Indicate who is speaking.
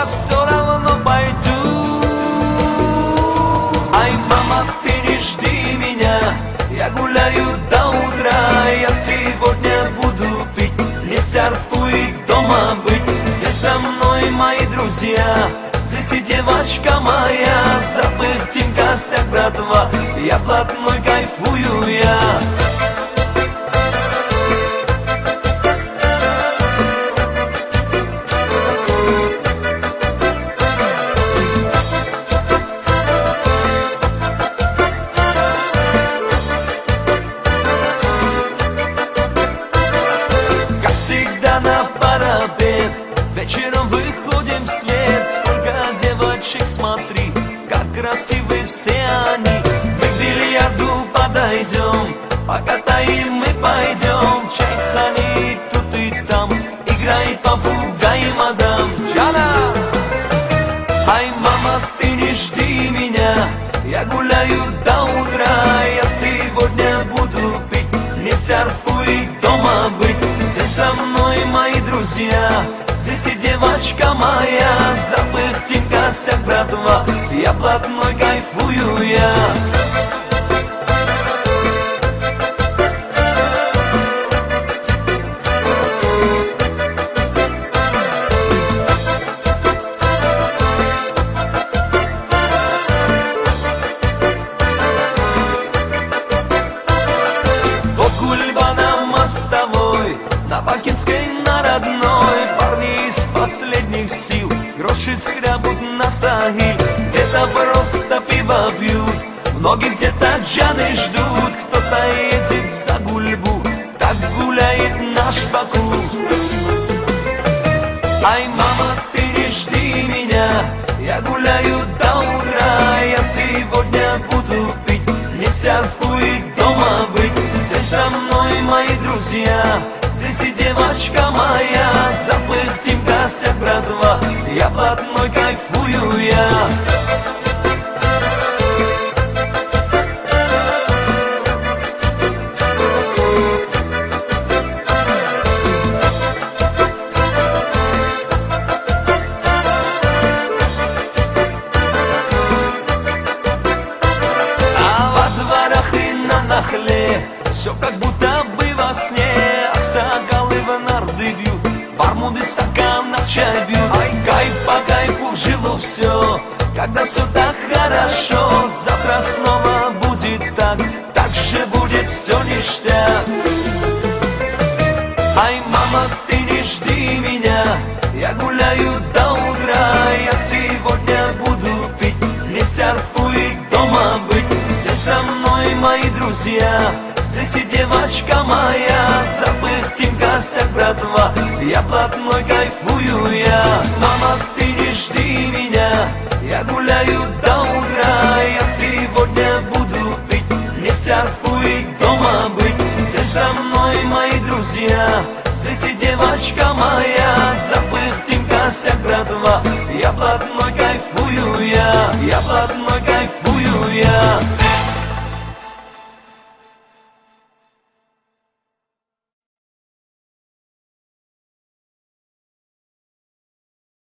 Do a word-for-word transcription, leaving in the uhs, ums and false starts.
Speaker 1: я все равно пойду. Ай, мама, ты не жди меня, я гуляю до утра. Я сегодня буду пить, не серфу и дома быть. Здесь со мной мои друзья, здесь и девочка моя. Запыхтим косяк, братва, я блатной, кайфую я. Всегда на парапет, вечером выходим в свет. Сколько девочек, смотри, как красивы все они. Мы к бильярду подойдем, покатаем, мы пойдем. Чайхани тут и там, играет попугай, мадам Джана. Ай, мама, ты не жди меня, я гуляю до утра. Я сегодня буду пить, не серфу и дома быть. Здесь со мной мои друзья, здесь и девочка моя. Запыхтим косяк, братва, я блатной, кайфую я. Мостовой, на Бакинской, на родной. Парни из последних сил гроши скрябут на Сахиль. Где-то просто пиво пьют, многие где-то джаны ждут. Кто-то едет за Гульбу, так гуляет наш Баку. Ай, мама, ты не жди меня, я гуляю до утра. Я сегодня буду пить, не серфу и дома быть. Здесь со мной мои друзья, здесь и девочка моя. Запыхтим косяк, братва, я блатной, кайфую я. А во дворах и на Сахале все как будто бы во сне. Аксакалы в нарды бьют, бармуды в стаканах чай бьют. Ай, кайф по кайфу в жилу все, когда все так хорошо. Завтра снова будет так, так же будет все ништяк. Ай, мама, ты не жди меня, я гуляю до утра. Я сегодня буду пить, не серфу и дома быть. Здесь со мной мои друзья, здесь и девочка моя. Запыхтим косяк, братва, я блатной, кайфую я. Мама, ты не жди меня, я гуляю до утра. Я сегодня буду пить, не серфу и дома быть. Здесь со мной мои друзья, здесь и девочка моя. Запыхтим косяк, братва, я блатной, кайфую я.